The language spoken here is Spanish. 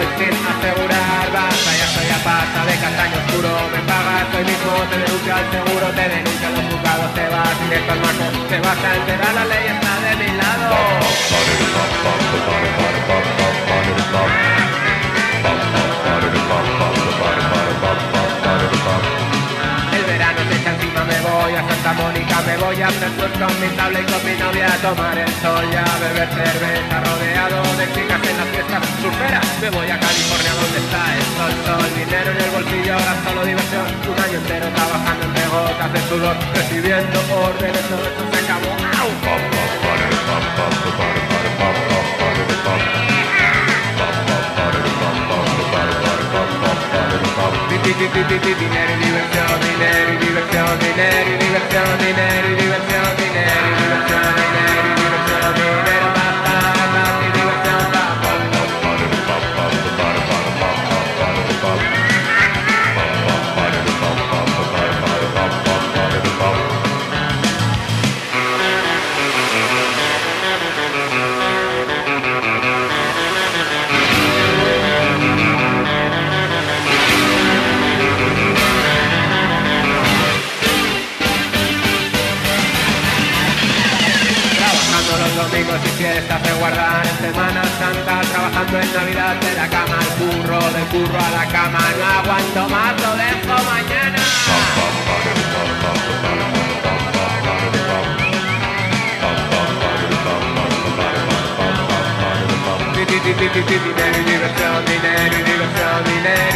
estoy sin asegurar. Basta, ya estoy a pasta de castaño oscuro. Me pagas hoy mismo, te denuncio al seguro. Te denuncian los juzgados, te vas directo al marco. Te vas a enterar, la ley está de mi lado. El verano se echa encima, me voy a Santa Mónica. Me voy a hacer surf con mi tabla y con mi novia a tomar el sol y a beber cerveza, rodeado de chicas en las fiestas surferas. Me voy a California donde está el sol, sol, dinero en el bolsillo, ahora solo diversión. Un año entero trabajando entre gotas de sudor, recibiendo órdenes, todo esto se acabó. ¡Au! Dinero y diversión, dinero y diversión, dinero y diversión, dinero y diversión, dinero y diversión, dinero y diversión, dinero, y diversión, los domingos y fiestas se guardan en Semana Santa, trabajando en Navidad de la cama al curro, del curro a la cama, no aguanto más, lo dejo mañana. Dinero y diversión, dinero y diversión, dinero